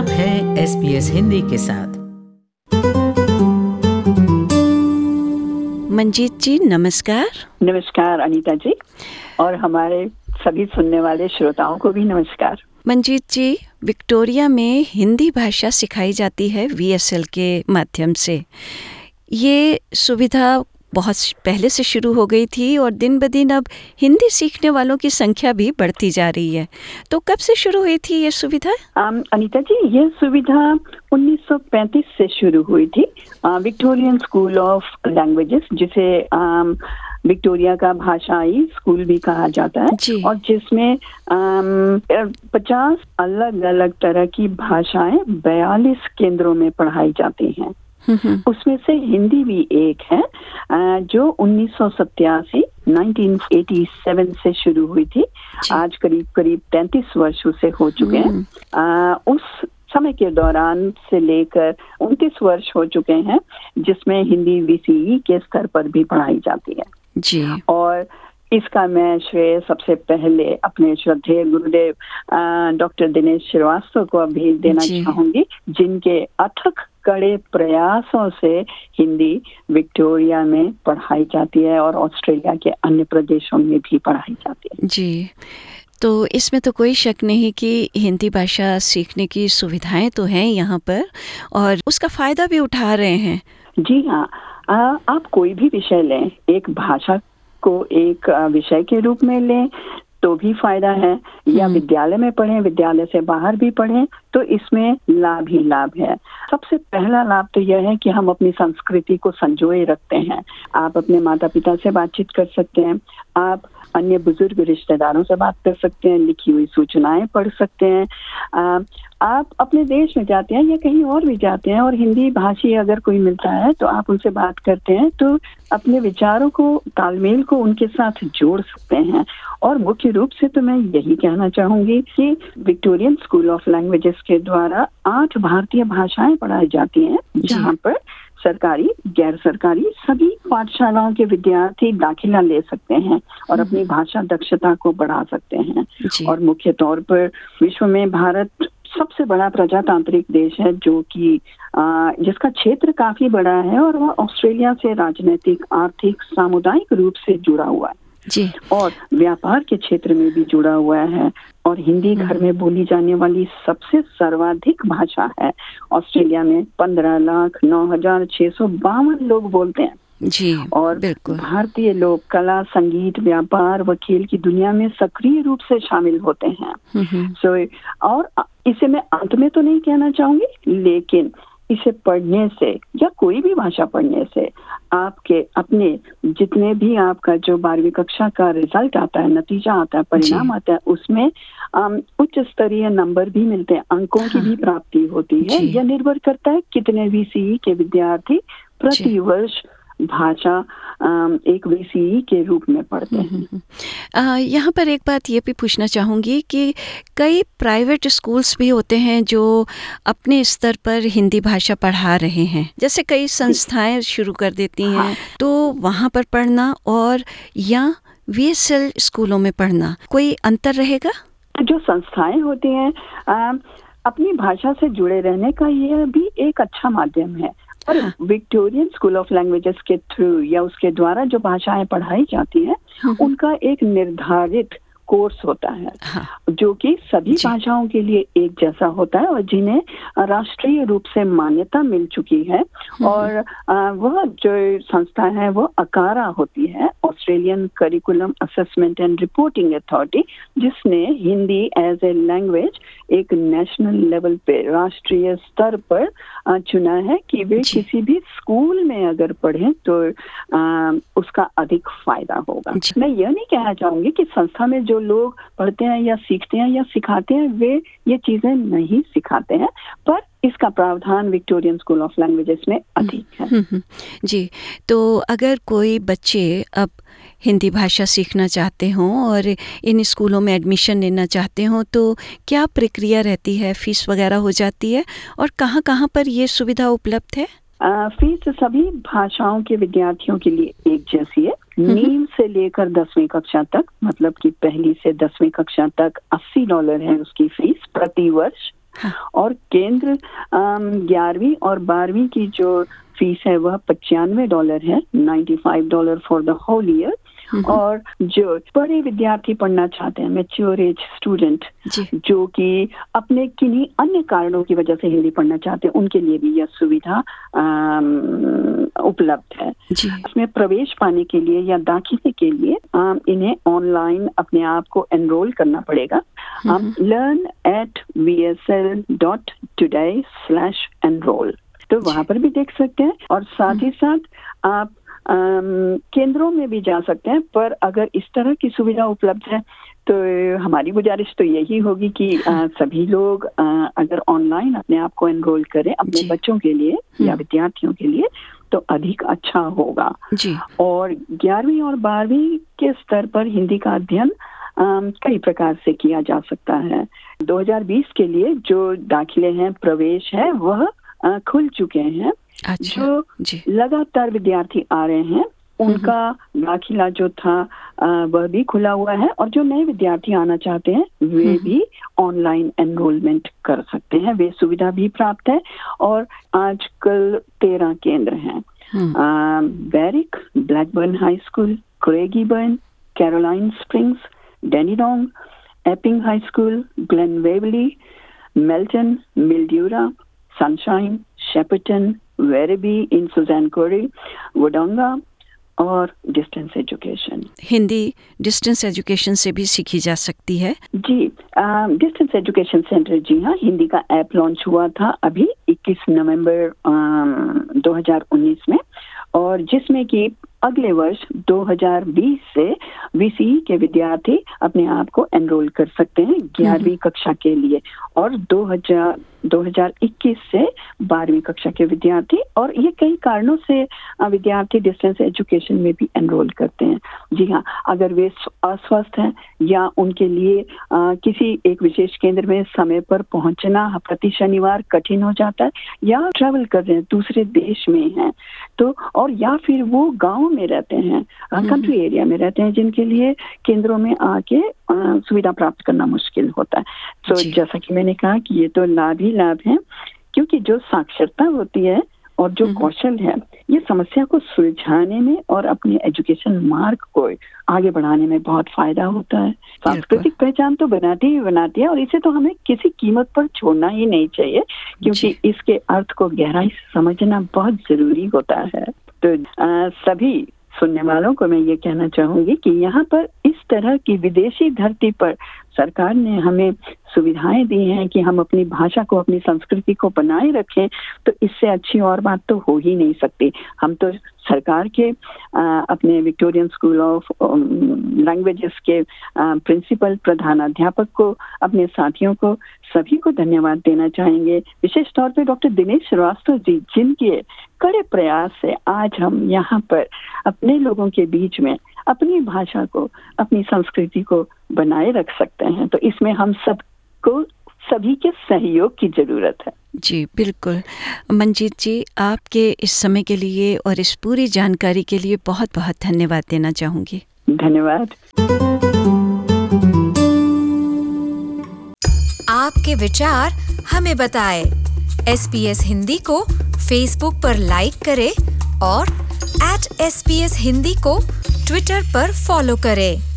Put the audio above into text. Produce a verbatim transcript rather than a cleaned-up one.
आप हैं S B S Hindi के साथ। मंजीत जी नमस्कार। नमस्कार अनीता जी, और हमारे सभी सुनने वाले श्रोताओं को भी नमस्कार। मंजीत जी, विक्टोरिया में हिंदी भाषा सिखाई जाती है वी एस एल के माध्यम से। ये सुविधा बहुत पहले से शुरू हो गई थी और दिन ब दिन अब हिंदी सीखने वालों की संख्या भी बढ़ती जा रही है। तो कब से शुरू हुई थी ये सुविधा? um, अनीता जी, ये सुविधा उन्नीस सौ पैंतीस से शुरू हुई थी। विक्टोरियन स्कूल ऑफ लैंग्वेजेस, जिसे um, विक्टोरिया का भाषाई स्कूल भी कहा जाता है, और जिसमें पचास अलग अलग तरह की भाषाएं बयालीस केंद्रों में पढ़ाई जाती हैं। उसमें से हिंदी भी एक है, जो उन्नीस सौ सत्तासी उन्नीस सौ सत्तासी से शुरू हुई थी। आज करीब करीब तैंतीस वर्ष उसे हो चुके हैं। उस समय के दौरान से लेकर उनतीस वर्ष हो चुके हैं जिसमें हिंदी वी सी ई के स्तर पर भी पढ़ाई जाती है जी। और इसका मैं श्रेय सबसे पहले अपने श्रद्धेय गुरुदेव डॉक्टर दिनेश श्रीवास्तव को भी देना चाहूंगी, जिनके अथक कड़े प्रयासों से हिंदी विक्टोरिया में पढ़ाई जाती है और ऑस्ट्रेलिया के अन्य प्रदेशों में भी पढ़ाई जाती है जी। तो इसमें तो कोई शक नहीं कि हिंदी भाषा सीखने की सुविधाएं तो हैं यहाँ पर और उसका फायदा भी उठा रहे हैं। जी हाँ, आप कोई भी विषय लें, एक भाषा को एक विषय के रूप में लें तो भी फायदा है, या विद्यालय में पढ़ें, विद्यालय से बाहर भी पढ़ें, तो इसमें लाभ ही लाभ है। सबसे पहला लाभ तो यह है कि हम अपनी संस्कृति को संजोए रखते हैं। आप अपने माता पिता से बातचीत कर सकते हैं, आप अन्य बुजुर्ग रिश्तेदारों से बात कर सकते हैं, लिखी हुई सूचनाएं पढ़ सकते हैं। आ, आप अपने देश में जाते हैं या कहीं और भी जाते हैं और हिंदी भाषी अगर कोई मिलता है तो आप उनसे बात करते हैं, तो अपने विचारों को, तालमेल को उनके साथ जोड़ सकते हैं। और मुख्य रूप से तो मैं यही कहना चाहूंगी कि विक्टोरियन स्कूल ऑफ लैंग्वेजेस के द्वारा आठ भारतीय भाषाएं पढ़ाई जाती हैं, जहां पर सरकारी, गैर सरकारी सभी पाठशालाओं के विद्यार्थी दाखिला ले सकते हैं और अपनी भाषा दक्षता को बढ़ा सकते हैं। और मुख्य तौर पर विश्व में भारत सबसे बड़ा प्रजातांत्रिक देश है, जो कि जिसका क्षेत्र काफी बड़ा है और वह ऑस्ट्रेलिया से राजनीतिक, आर्थिक, सामुदायिक रूप से जुड़ा हुआ है जी। और व्यापार के क्षेत्र में भी जुड़ा हुआ है। और हिंदी घर में बोली जाने वाली सबसे सर्वाधिक भाषा है। ऑस्ट्रेलिया में पंद्रह लाख नौ हजार छह सौ बावन लोग बोलते हैं जी। और भारतीय लोग कला, संगीत, व्यापार व खेल की दुनिया में सक्रिय रूप से शामिल होते हैं। सो so, और इसे मैं अंत में तो नहीं कहना चाहूंगी, लेकिन इसे पढ़ने से या कोई भी भाषा पढ़ने से आपके अपने जितने भी आपका जो बारहवीं कक्षा का रिजल्ट आता है, नतीजा आता है, परिणाम आता है, उसमें उच्च स्तरीय नंबर भी मिलते हैं, अंकों हाँ। की भी प्राप्ति होती है। यह निर्भर करता है कितने वी सी ई के विद्यार्थी प्रति वर्ष भाषा एक वी सी ई के रूप में पढ़ते हैं। यहाँ पर एक बात ये भी पूछना चाहूँगी कि कई प्राइवेट स्कूल्स भी होते हैं जो अपने स्तर पर हिंदी भाषा पढ़ा रहे हैं, जैसे कई संस्थाएं शुरू कर देती हैं। हाँ। तो वहाँ पर पढ़ना और या वी एस एल स्कूलों में पढ़ना, कोई अंतर रहेगा? जो संस्थाएं होती हैं आ, अपनी भाषा से जुड़े रहने का यह भी एक अच्छा माध्यम है। और विक्टोरियन स्कूल ऑफ लैंग्वेजेस के थ्रू या उसके द्वारा जो भाषाएं पढ़ाई जाती हैं, उनका एक निर्धारित कोर्स होता है, हाँ। जो कि सभी भाषाओं के लिए एक जैसा होता है और जिन्हें राष्ट्रीय रूप से मान्यता मिल चुकी है। और वह जो संस्था है वो अकारा होती है, Australian curriculum assessment and reporting authority, जिसने हिंदी एज ए लैंग्वेज एक नेशनल लेवल पे, राष्ट्रीय स्तर पर चुना है कि वे किसी भी स्कूल में अगर पढ़ें तो आ, उसका अधिक फायदा होगा। मैं यह नहीं कहना चाहूंगी कि संस्था में जो लोग पढ़ते हैं या सीखते हैं या सिखाते हैं वे ये चीजें नहीं सिखाते हैं, पर इसका प्रावधान विक्टोरियन स्कूल ऑफ लैंग्वेजेस में अधिक है। जी। तो अगर कोई बच्चे अब हिंदी भाषा सीखना चाहते हों और इन स्कूलों में एडमिशन लेना चाहते हों, तो क्या प्रक्रिया रहती है? फीस वगैरह हो जाती है और कहाँ कहाँ पर ये सुविधा उपलब्ध है? आ, फीस सभी भाषाओं के विद्यार्थियों के लिए एक जैसी है। नीम से लेकर दसवीं कक्षा तक, मतलब कि पहली से दसवीं कक्षा तक अस्सी डॉलर है उसकी फीस प्रति वर्ष। हाँ. और केंद्र ग्यारहवीं और बारहवीं की जो फीस है वह पचानवे डॉलर है, ninety five dollar for the whole year. और जो बड़े विद्यार्थी पढ़ना चाहते हैं, मैच्योर एज स्टूडेंट, जो कि अपने किन्हीं अन्य कारणों की वजह से हिंदी पढ़ना चाहते हैं, उनके लिए भी यह सुविधा उपलब्ध है। इसमें प्रवेश पाने के लिए या दाखिले के लिए आम, इन्हें ऑनलाइन अपने आप को एनरोल करना पड़ेगा। हम learn at V S L dot today slash enrol, तो वहां पर भी देख सकते हैं। और साथ ही साथ आप Um, केंद्रों में भी जा सकते हैं, पर अगर इस तरह की सुविधा उपलब्ध है तो हमारी गुजारिश तो यही होगी कि uh, सभी लोग uh, अगर ऑनलाइन अपने आप को एनरोल करें अपने बच्चों के लिए या विद्यार्थियों के लिए तो अधिक अच्छा होगा जी। और ग्यारहवीं और बारहवीं के स्तर पर हिंदी का अध्ययन um, कई प्रकार से किया जा सकता है। दो हज़ार बीस के लिए जो दाखिले हैं, प्रवेश है, वह uh, खुल चुके हैं। अच्छा, जो जी। लगातार विद्यार्थी आ रहे हैं उनका दाखिला जो था वह भी खुला हुआ है, और जो नए विद्यार्थी आना चाहते हैं वे भी ऑनलाइन एनरोलमेंट कर सकते हैं, वे सुविधा भी प्राप्त है। और आजकल तेरह केंद्र हैं, Berwick, Blackburn high school, Craigieburn, Caroline Springs, Dandenong, Epping high school, Glen Waverley, Melton, Mildura, Sunshine, Shepparton, Werribee in Suzanne Cory, Wodonga और distance education. Hindi distance education से भी सीखी जा सकती है जी। डिस्टेंस एजुकेशन सेंटर, जी हाँ, हिंदी का ऐप लॉन्च हुआ था अभी इक्कीस नवंबर दो हज़ार उन्नीस में, और जिसमें कि अगले वर्ष दो हज़ार बीस से वी सी ई के विद्यार्थी अपने आप को एनरोल कर सकते हैं ग्यारहवीं कक्षा के लिए, और दो हज़ार इक्कीस से बारहवीं कक्षा के विद्यार्थी, और ये कई कारणों से विद्यार्थी डिस्टेंस एजुकेशन में भी एनरोल करते हैं। जी हाँ, अगर वे अस्वस्थ हैं या उनके लिए आ, किसी एक विशेष केंद्र में समय पर पहुंचना प्रति शनिवार कठिन हो जाता है, या ट्रैवल कर रहे हैं, दूसरे देश में हैं, तो और या फिर वो गांव में रहते हैं, कंट्री एरिया में रहते हैं, जिनके लिए केंद्रों में आके सुविधा प्राप्त करना मुश्किल होता है। तो जैसा कि मैंने कहा कि ये तो लाभ ही लाभ है, क्योंकि जो साक्षरता होती है और जो कौशल है, ये समस्या को सुलझाने में और अपने एजुकेशन मार्ग को आगे बढ़ाने में बहुत फायदा होता है। सांस्कृतिक पहचान तो बनाती ही बनाती है, और इसे तो हमें किसी कीमत पर छोड़ना ही नहीं चाहिए, क्योंकि इसके अर्थ को गहराई से समझना बहुत जरूरी होता है। तो आ, सभी सुनने वालों को मैं ये कहना चाहूंगी कि यहाँ पर इस तरह की विदेशी धरती पर सरकार ने हमें सुविधाएं दी हैं कि हम अपनी भाषा को, अपनी संस्कृति को बनाए रखें, तो इससे अच्छी और बात तो हो ही नहीं सकती। हम तो सरकार के आ, अपने विक्टोरियन स्कूल ऑफ लैंग्वेजेस के प्रिंसिपल प्रधानाध्यापक को, अपने साथियों को, सभी को धन्यवाद देना चाहेंगे। विशेष तौर पे डॉक्टर दिनेश श्रीवास्तव जी, जिनके कड़े प्रयास से आज हम यहाँ पर अपने लोगों के बीच में अपनी भाषा को, अपनी संस्कृति को बनाए रख सकते हैं। तो इसमें हम सबको, सभी के सहयोग की जरूरत है। जी बिल्कुल। मंजीत जी, आपके इस समय के लिए और इस पूरी जानकारी के लिए बहुत बहुत धन्यवाद देना चाहूँगी। धन्यवाद। आपके विचार हमें बताएं। एस बी एस हिंदी को फेसबुक पर लाइक करें और at S B S Hindi को ट्विटर पर फॉलो करें।